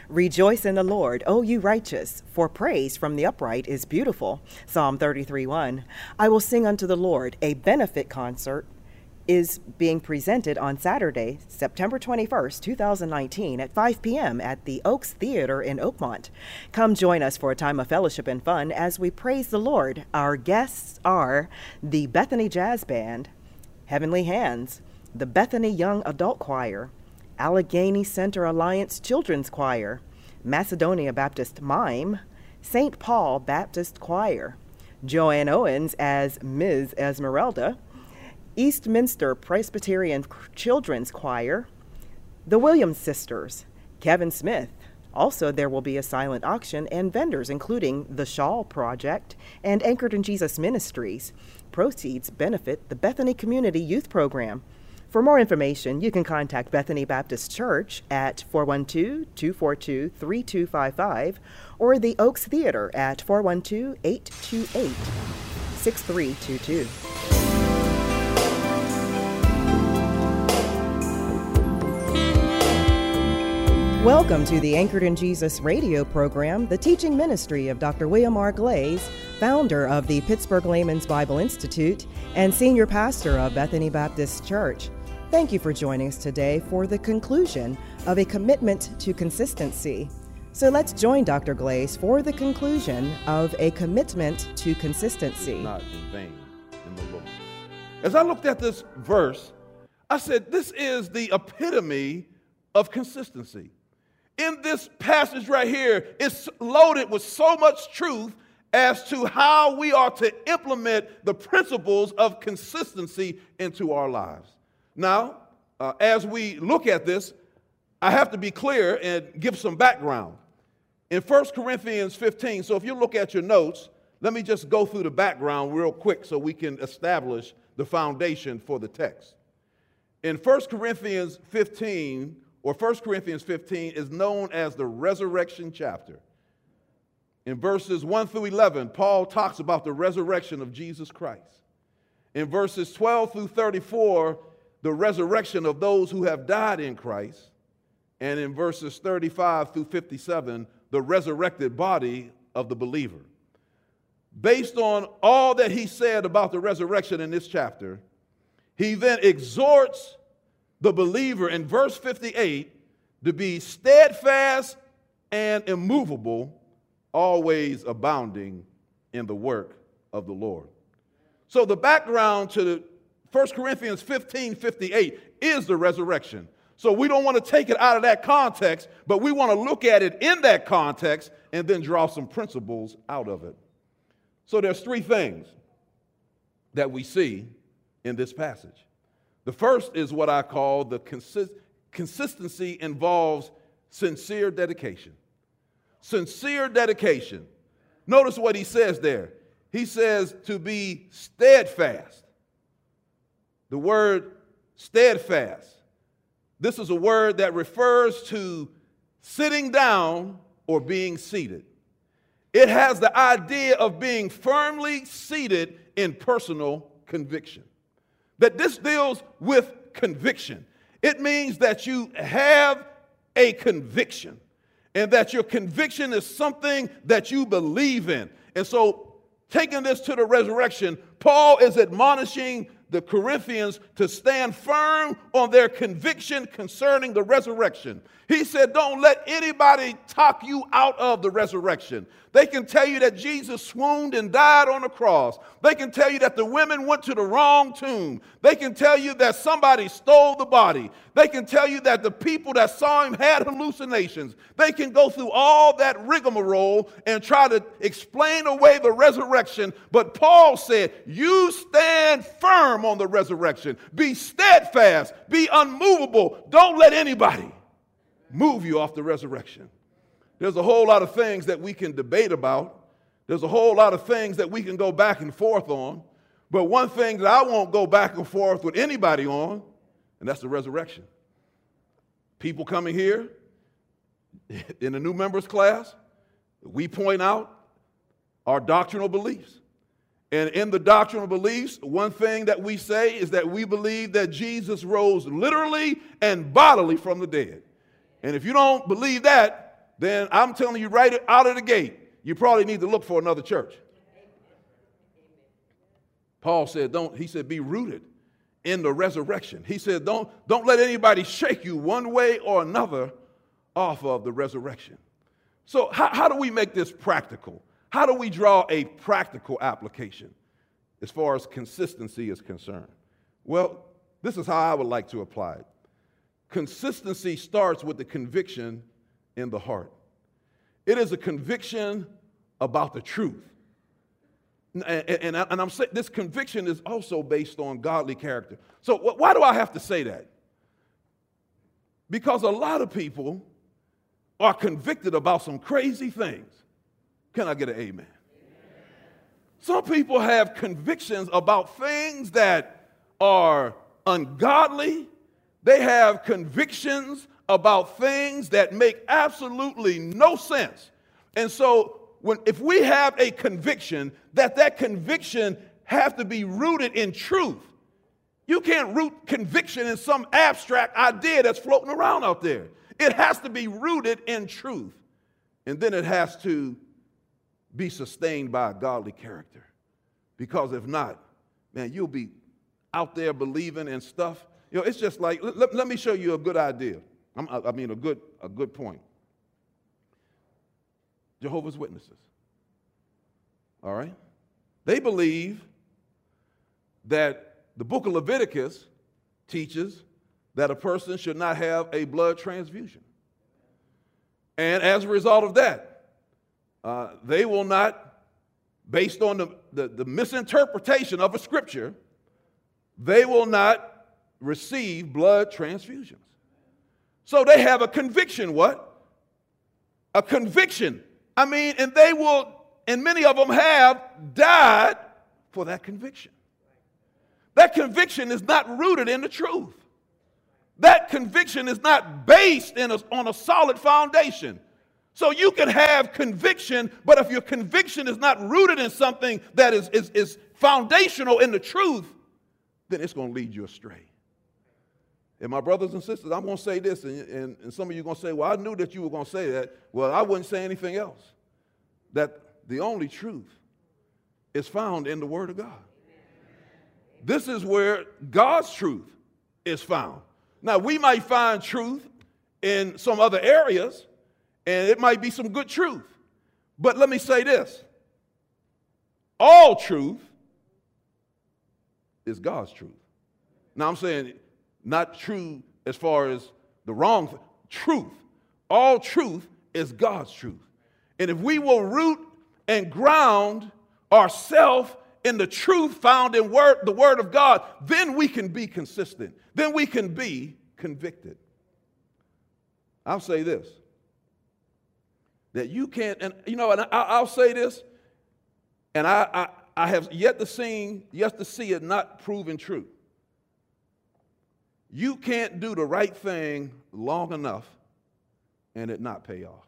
Rejoice in the Lord, O you righteous, for praise from the upright is beautiful. Psalm 33:1. I will sing unto the Lord. A benefit concert is being presented on Saturday, September 21st, 2019 at 5 p.m. at the Oaks Theater in Oakmont. Come join us for a time of fellowship and fun as we praise the Lord. Our guests are the Bethany Jazz Band, Heavenly Hands, the Bethany Young Adult Choir, Allegheny Center Alliance Children's Choir, Macedonia Baptist Mime, St. Paul Baptist Choir, Joanne Owens as Ms. Esmeralda, Eastminster Presbyterian Children's Choir, the Williams Sisters, Kevin Smith. Also, there will be a silent auction and vendors, including the Shawl Project and Anchored in Jesus Ministries. Proceeds benefit the Bethany Community Youth Program. For more information, you can contact Bethany Baptist Church at 412-242-3255 or the Oaks Theater at 412-828-6322. Welcome to the Anchored in Jesus radio program, the teaching ministry of Dr. William R. Glaze, founder of the Pittsburgh Layman's Bible Institute and senior pastor of Bethany Baptist Church. Thank you for joining us today for the conclusion of a commitment to consistency. So let's join Dr. Glaze for the conclusion of a commitment to consistency. Not in vain in the Lord. As I looked at this verse, I said, this is the epitome of consistency. In this passage right here, it's loaded with so much truth as to how we are to implement the principles of consistency into our lives. Now, as we look at this, I have to be clear and give some background. In 1 Corinthians 15, so if you look at your notes, let me just go through the background real quick so we can establish the foundation for the text. In 1 Corinthians 15, or 1 Corinthians 15 is known as the resurrection chapter. In verses 1 through 11, Paul talks about the resurrection of Jesus Christ. In verses 12 through 34, the resurrection of those who have died in Christ. And in verses 35 through 57, the resurrected body of the believer. Based on all that he said about the resurrection in this chapter, he then exhorts the believer in verse 58 to be steadfast and immovable, always abounding in the work of the Lord. So the background to 1 Corinthians 15:58 is the resurrection. So we don't want to take it out of that context, but we want to look at it in that context and then draw some principles out of it. So there's three things that we see in this passage. The first is what I call the consistency involves sincere dedication. Sincere dedication. Notice what he says there. He says to be steadfast. The word steadfast. This is a word that refers to sitting down or being seated. It has the idea of being firmly seated in personal conviction. That this deals with conviction. It means that you have a conviction and that your conviction is something that you believe in. And so, taking this to the resurrection, Paul is admonishing the Corinthians to stand firm on their conviction concerning the resurrection. He said, don't let anybody talk you out of the resurrection. They can tell you that Jesus swooned and died on the cross. They can tell you that the women went to the wrong tomb. They can tell you that somebody stole the body. They can tell you that the people that saw him had hallucinations. They can go through all that rigmarole and try to explain away the resurrection. But Paul said, you stand firm on the resurrection. Be steadfast. Be unmovable. Don't let anybody move you off the resurrection. There's a whole lot of things that we can debate about. There's a whole lot of things that we can go back and forth on. But one thing that I won't go back and forth with anybody on, and that's the resurrection. People coming here in the new members class, we point out our doctrinal beliefs. And in the doctrinal beliefs, one thing that we say is that we believe that Jesus rose literally and bodily from the dead. And if you don't believe that, then I'm telling you right out of the gate, you probably need to look for another church. Paul said, he said, be rooted in the resurrection. He said, don't let anybody shake you one way or another off of the resurrection. So how do we make this practical? How do we draw a practical application as far as consistency is concerned? Well, this is how I would like to apply it. Consistency starts with the conviction in the heart. It is a conviction about the truth. And I'm saying this conviction is also based on godly character. So why do I have to say that? Because a lot of people are convicted about some crazy things. Can I get an amen? Some people have convictions about things that are ungodly. They have convictions about things that make absolutely no sense. And so if we have a conviction, that conviction has to be rooted in truth. You can't root conviction in some abstract idea that's floating around out there. It has to be rooted in truth. And then it has to be sustained by a godly character. Because if not, man, you'll be out there believing in stuff. You know, it's just like, let me show you a good idea. A good point. Jehovah's Witnesses. All right? They believe that the book of Leviticus teaches that a person should not have a blood transfusion. And as a result of that, they will not, based on the misinterpretation of a scripture, they will not receive blood transfusions. So they have a conviction, what? A conviction. And they will, and many of them have died for that conviction. That conviction is not rooted in the truth. That conviction is not based on a solid foundation. So you can have conviction, but if your conviction is not rooted in something that is foundational in the truth, then it's going to lead you astray. And my brothers and sisters, I'm going to say this, and some of you are going to say, well, I knew that you were going to say that. Well, I wouldn't say anything else. That the only truth is found in the Word of God. This is where God's truth is found. Now, we might find truth in some other areas, and it might be some good truth. But let me say this. All truth is God's truth. Now, I'm saying not true as far as the wrong thing. Truth. All truth is God's truth. And if we will root and ground ourselves in the truth found in the Word of God, then we can be consistent. Then we can be convicted. I'll say this. That you can't, and I'll say this, and I have yet to see it not proven true. You can't do the right thing long enough and it not pay off.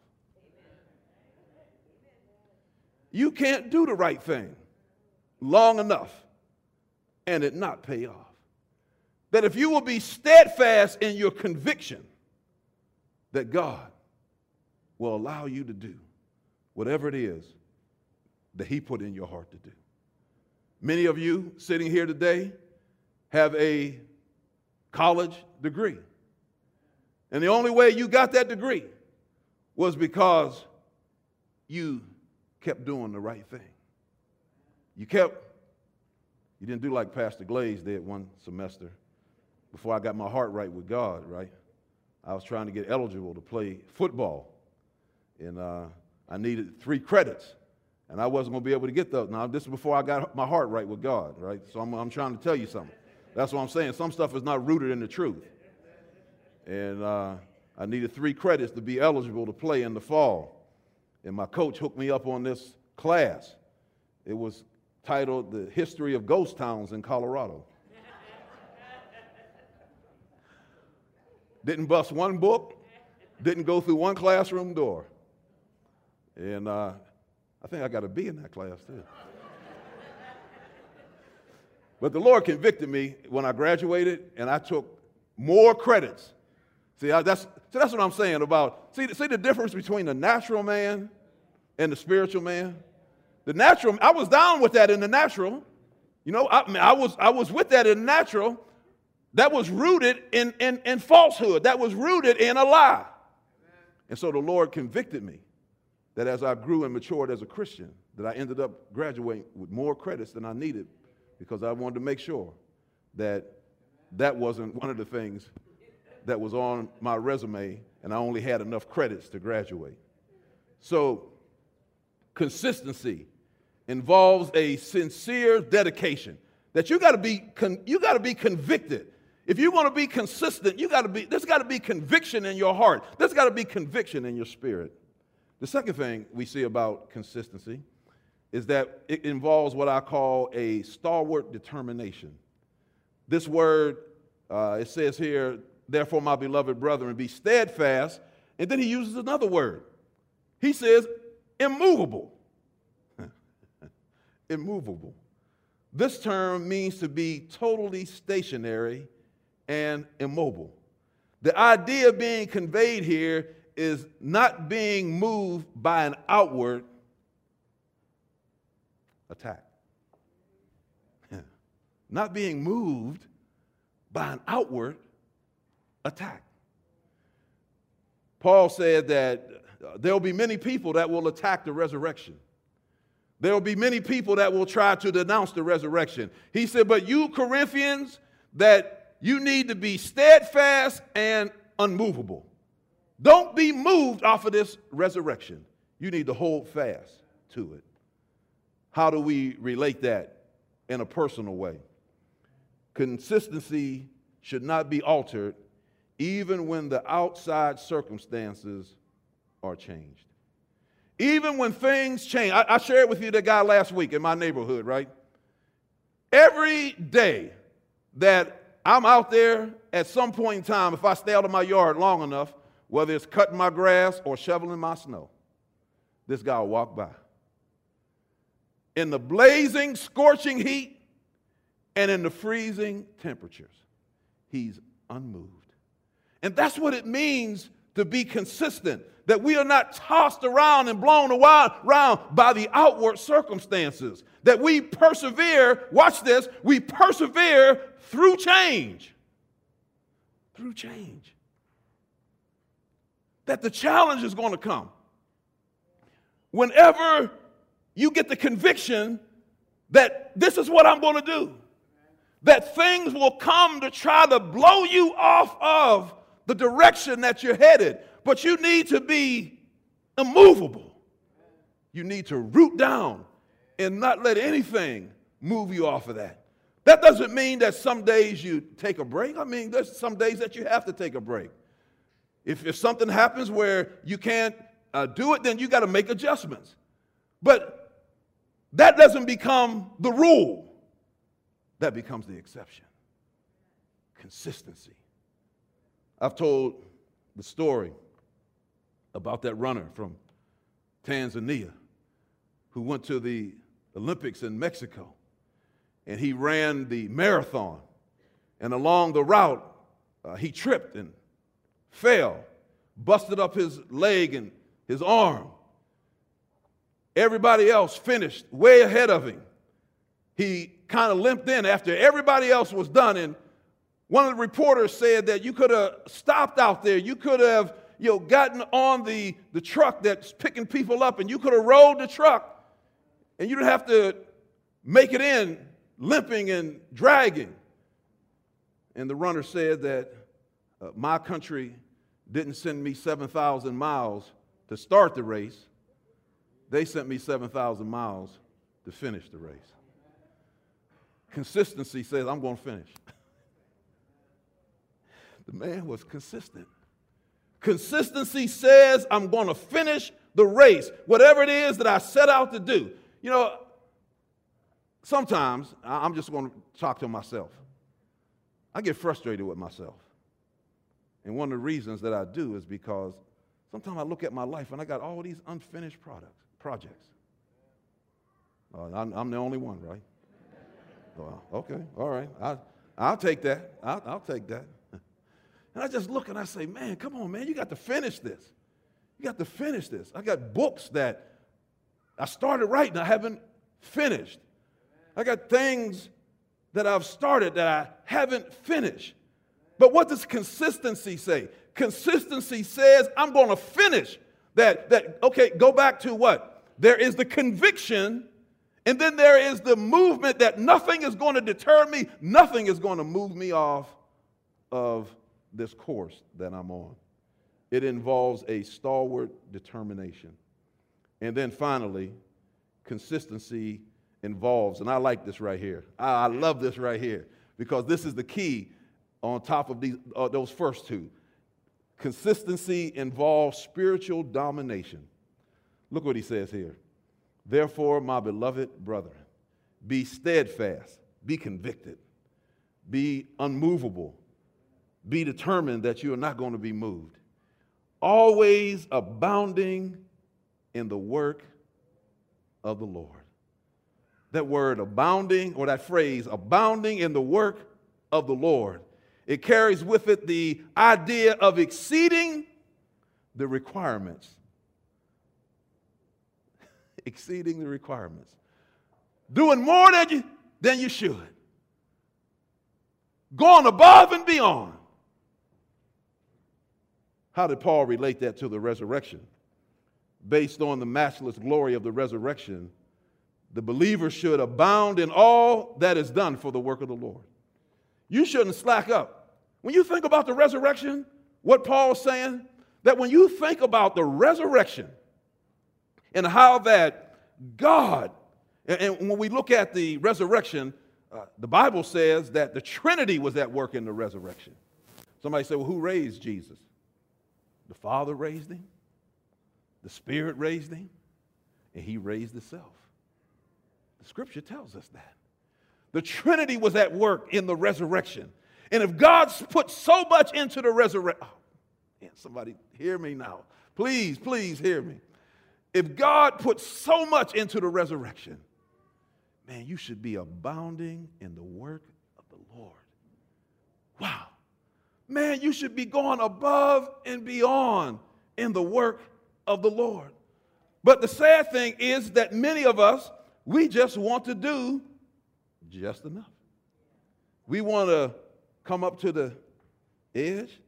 You can't do the right thing long enough and it not pay off. That if you will be steadfast in your conviction that God will allow you to do whatever it is that He put in your heart to do. Many of you sitting here today have a college degree. And the only way you got that degree was because you kept doing the right thing. You didn't do like Pastor Glaze did one semester before I got my heart right with God, right? I was trying to get eligible to play football. And I needed 3 credits. And I wasn't going to be able to get those. Now, this is before I got my heart right with God, right? So I'm trying to tell you something. That's what I'm saying. Some stuff is not rooted in the truth. And I needed 3 credits to be eligible to play in the fall. And my coach hooked me up on this class. It was titled The History of Ghost Towns in Colorado. Didn't bust one book. Didn't go through one classroom door. And I think I got a B in that class, too. But the Lord convicted me when I graduated, and I took more credits That's what I'm saying about, see the difference between the natural man and the spiritual man? The natural, I was down with that in the natural. You know, I was with that in the natural. That was rooted in falsehood. That was rooted in a lie. And so the Lord convicted me that as I grew and matured as a Christian, that I ended up graduating with more credits than I needed because I wanted to make sure that that wasn't one of the things that was on my resume and I only had enough credits to graduate. So consistency involves a sincere dedication that you got to be convicted. If you're going to be consistent, there's got to be conviction in your heart. There's got to be conviction in your spirit. The second thing we see about consistency is that it involves what I call a stalwart determination. This word, it says here, therefore, my beloved brethren, be steadfast. And then he uses another word. He says, immovable. Immovable. This term means to be totally stationary and immobile. The idea being conveyed here is not being moved by an outward attack. Not being moved by an outward attack. Paul said that there will be many people that will attack the resurrection. There will be many people that will try to denounce the resurrection. He said, but you Corinthians, that you need to be steadfast and unmovable. Don't be moved off of this resurrection. You need to hold fast to it. How do we relate that in a personal way? Consistency should not be altered even when the outside circumstances are changed. Even when things change. I shared with you the guy last week in my neighborhood, right? Every day that I'm out there, at some point in time, if I stay out of my yard long enough, whether it's cutting my grass or shoveling my snow, this guy will walk by. In the blazing, scorching heat and in the freezing temperatures, he's unmoved. And that's what it means to be consistent, that we are not tossed around and blown around by the outward circumstances, that we persevere, watch this, we persevere through change. Through change. That the challenge is going to come. Whenever you get the conviction that this is what I'm going to do, that things will come to try to blow you off of the direction that you're headed, but you need to be immovable. You need to root down and not let anything move you off of that. That doesn't mean that some days you take a break. I mean, there's some days that you have to take a break. If something happens where you can't do it, then you got to make adjustments. But that doesn't become the rule. That becomes the exception. Consistency. I've told the story about that runner from Tanzania who went to the Olympics in Mexico, and he ran the marathon, and along the route he tripped and fell, busted up his leg and his arm. Everybody else finished way ahead of him. He kind of limped in after everybody else was done, and one of the reporters said that you could have stopped out there. You could have gotten on the truck that's picking people up, and you could have rode the truck, and you didn't have to make it in limping and dragging. And the runner said that my country didn't send me 7,000 miles to start the race. They sent me 7,000 miles to finish the race. Consistency says, I'm going to finish. The man was consistent. Consistency says, I'm going to finish the race, whatever it is that I set out to do. You know, sometimes I'm just going to talk to myself. I get frustrated with myself. And one of the reasons that I do is because sometimes I look at my life and I got all these unfinished projects. I'm the only one, right? Well, okay, all right. I'll take that. I'll take that. And I just look and I say, man, come on, man, you got to finish this. You got to finish this. I got books that I started writing, I haven't finished. I got things that I've started that I haven't finished. But what does consistency say? Consistency says, I'm going to finish that. Okay, go back to what? There is the conviction, and then there is the movement that nothing is going to deter me, nothing is going to move me off of this course that I'm on. It involves a stalwart determination. And then finally, consistency involves, and I like this right here. I love this right here because this is the key on top of those first two. Consistency involves spiritual domination. Look what he says here. Therefore, my beloved brethren, be steadfast, be convicted, be unmovable, be determined that you are not going to be moved. Always abounding in the work of the Lord. That word abounding, or that phrase, abounding in the work of the Lord, it carries with it the idea of exceeding the requirements. Exceeding the requirements. Doing more than you should. Going above and beyond. How did Paul relate that to the resurrection? Based on the matchless glory of the resurrection, the believer should abound in all that is done for the work of the Lord. You shouldn't slack up. When you think about the resurrection, what Paul's saying, that when you think about the resurrection and how that God, and when we look at the resurrection, the Bible says that the Trinity was at work in the resurrection. Somebody say, well, who raised Jesus? The Father raised him, the Spirit raised him, and he raised himself. The Scripture tells us that. The Trinity was at work in the resurrection. And if God's put so much into the resurrection, somebody hear me now. Please, please hear me. If God put so much into the resurrection, man, you should be abounding in the work of the Lord. Wow. Man, you should be going above and beyond in the work of the Lord. But the sad thing is that many of us, we just want to do just enough. We want to come up to the edge,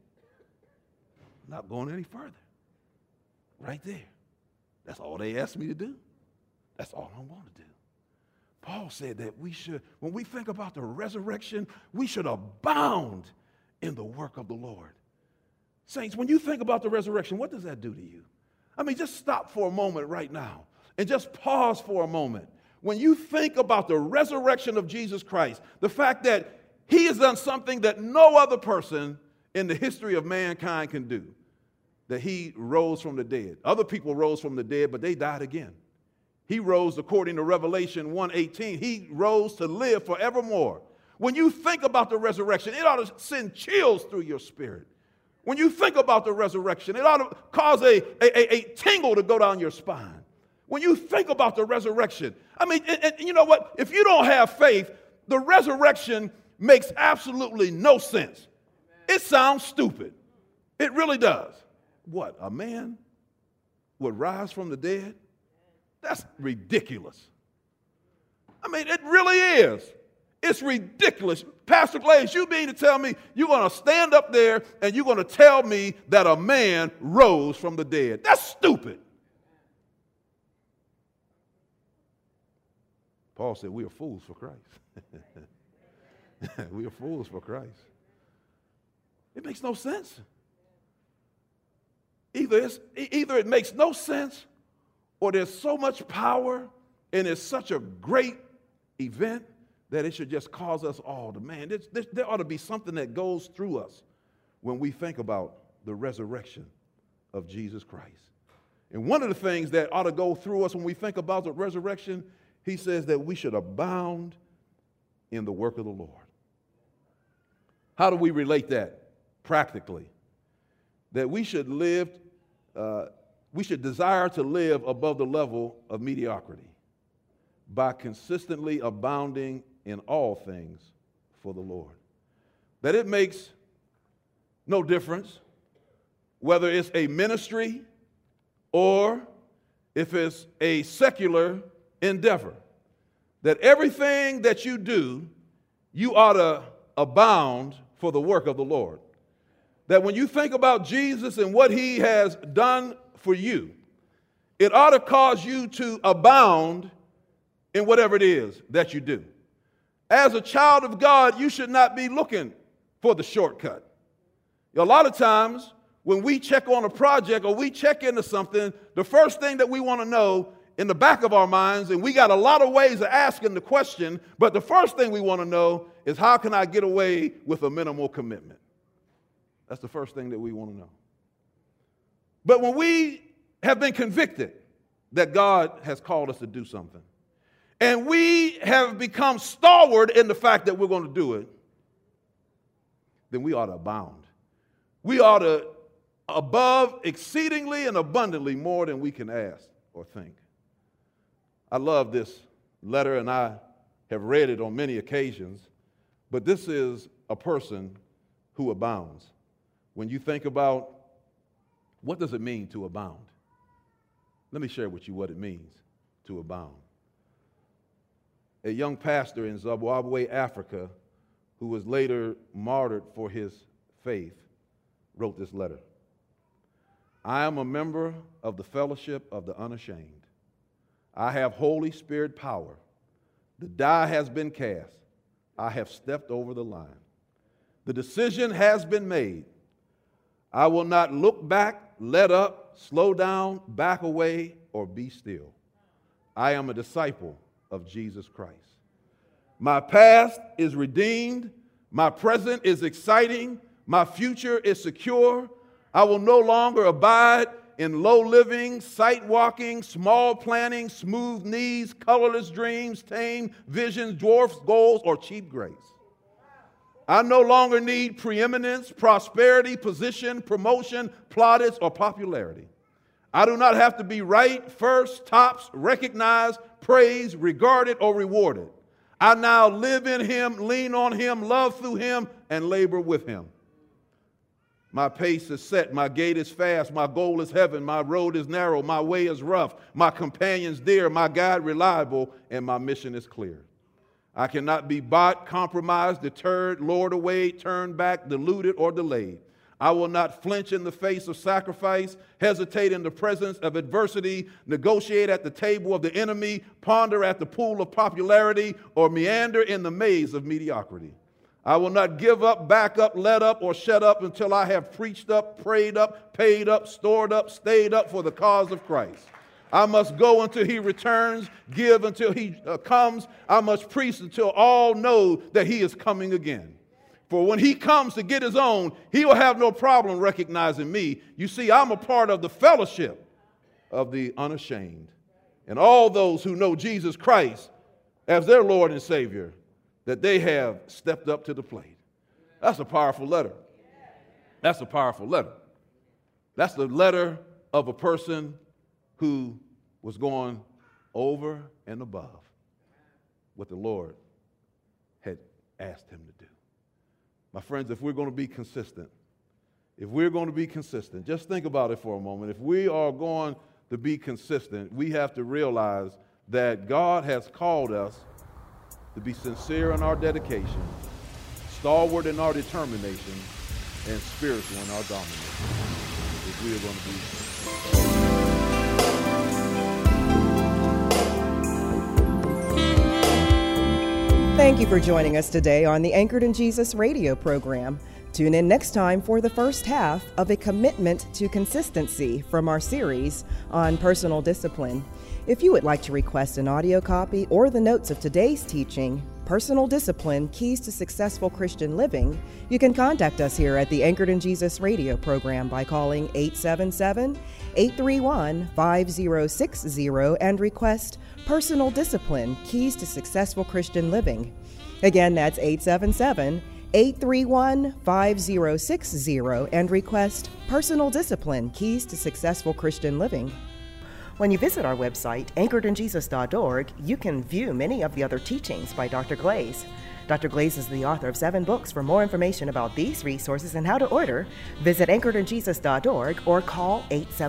not going any further. Right there. That's all they asked me to do. That's all I want to do. Paul said that we should, when we think about the resurrection, we should abound in the work of the Lord. Saints, when you think about the resurrection, what does that do to you? I mean, just stop for a moment right now and just pause for a moment. When you think about the resurrection of Jesus Christ, the fact that he has done something that no other person in the history of mankind can do, that he rose from the dead. Other people rose from the dead, but they died again. He rose, according to Revelation 1:18, he rose to live forevermore. When you think about the resurrection, it ought to send chills through your spirit. When you think about the resurrection, it ought to cause a tingle to go down your spine. When you think about the resurrection, I mean, and you know what? If you don't have faith, the resurrection makes absolutely no sense. It sounds stupid. It really does. What, a man would rise from the dead? That's ridiculous. I mean, it really is. It's ridiculous. Pastor Glaze, you mean to tell me you're going to stand up there and you're going to tell me that a man rose from the dead? That's stupid. Paul said we are fools for Christ. We are fools for Christ. It makes no sense. Either it makes no sense, or there's so much power and it's such a great event that it should just cause us all to, man, there ought to be something that goes through us when we think about the resurrection of Jesus Christ. And one of the things that ought to go through us when we think about the resurrection, he says that we should abound in the work of the Lord. How do we relate that practically? That we should desire to live above the level of mediocrity by consistently abounding in all things for the Lord. That it makes no difference, whether it's a ministry or if it's a secular endeavor, that everything that you do, you ought to abound for the work of the Lord. That when you think about Jesus and what he has done for you, it ought to cause you to abound in whatever it is that you do. As a child of God, you should not be looking for the shortcut. A lot of times, when we check on a project or we check into something, the first thing that we want to know in the back of our minds, and we got a lot of ways of asking the question, but the first thing we want to know is, how can I get away with a minimal commitment? That's the first thing that we want to know. But when we have been convicted that God has called us to do something, and we have become stalwart in the fact that we're going to do it, then we ought to abound. We ought to above exceedingly and abundantly more than we can ask or think. I love this letter, and I have read it on many occasions, but this is a person who abounds. When you think about what does it mean to abound, let me share with you what it means to abound. A young pastor in Zimbabwe, Africa, who was later martyred for his faith, wrote this letter. I am a member of the fellowship of the unashamed. I have Holy Spirit power. The die has been cast. I have stepped over the line. The decision has been made. I will not look back, let up, slow down, back away, or be still. I am a disciple of Jesus Christ. My past is redeemed. My present is exciting. My future is secure. I will no longer abide in low living, sight walking, small planning, smooth knees, colorless dreams, tame visions, dwarfs goals, or cheap grace. I no longer need preeminence, prosperity, position, promotion, plaudits, or popularity. I do not have to be right, first, tops, recognized, praised, regarded, or rewarded. I now live in him, lean on him, love through him, and labor with him. My pace is set, my gait is fast, my goal is heaven, my road is narrow, my way is rough, my companions dear, my guide reliable, and my mission is clear. I cannot be bought, compromised, deterred, lured away, turned back, deluded, or delayed. I will not flinch in the face of sacrifice, hesitate in the presence of adversity, negotiate at the table of the enemy, ponder at the pool of popularity, or meander in the maze of mediocrity. I will not give up, back up, let up, or shut up until I have preached up, prayed up, paid up, stored up, stayed up for the cause of Christ. I must go until he returns, give until he comes. I must preach until all know that he is coming again. For when he comes to get his own, he will have no problem recognizing me. You see, I'm a part of the fellowship of the unashamed. And all those who know Jesus Christ as their Lord and Savior, that they have stepped up to the plate. That's a powerful letter. That's a powerful letter. That's the letter of a person who was going over and above what the Lord had asked him to do. My friends, if we're going to be consistent, just think about it for a moment. If we are going to be consistent, we have to realize that God has called us to be sincere in our dedication, stalwart in our determination, and spiritual in our domination. If we are going to be Thank you for joining us today on the Anchored in Jesus radio program. Tune in next time for the first half of a commitment to consistency from our series on personal discipline. If you would like to request an audio copy or the notes of today's teaching, Personal Discipline, Keys to Successful Christian Living, you can contact us here at the Anchored in Jesus radio program by calling 877-831-5060 and request Personal Discipline, Keys to Successful Christian Living. Again, that's 877-831-5060 and request Personal Discipline, Keys to Successful Christian Living. When you visit our website, anchoredinjesus.org, you can view many of the other teachings by Dr. Glaze. Dr. Glaze is the author of 7 books. For more information about these resources and how to order, visit anchoredinjesus.org or call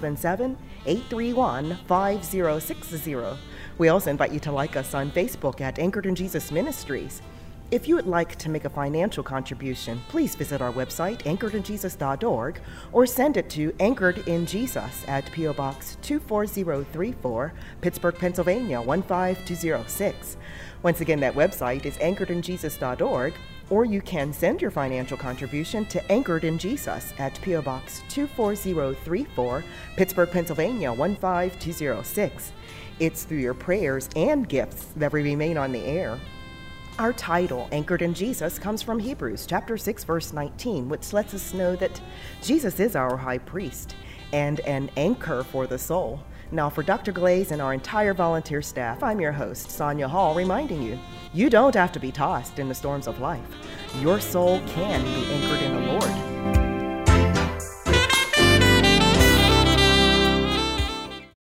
877-831-5060. We also invite you to like us on Facebook at Anchored in Jesus Ministries. If you would like to make a financial contribution, please visit our website, anchoredinjesus.org, or send it to Anchored in Jesus at P.O. Box 24034, Pittsburgh, Pennsylvania 15206. Once again, that website is anchoredinjesus.org, or you can send your financial contribution to Anchored in Jesus at P.O. Box 24034, Pittsburgh, Pennsylvania 15206. It's through your prayers and gifts that we remain on the air. Our title, Anchored in Jesus, comes from Hebrews chapter 6, verse 19, which lets us know that Jesus is our high priest and an anchor for the soul. Now, for Dr. Glaze and our entire volunteer staff, I'm your host, Sonia Hall, reminding you, you don't have to be tossed in the storms of life. Your soul can be anchored in the Lord.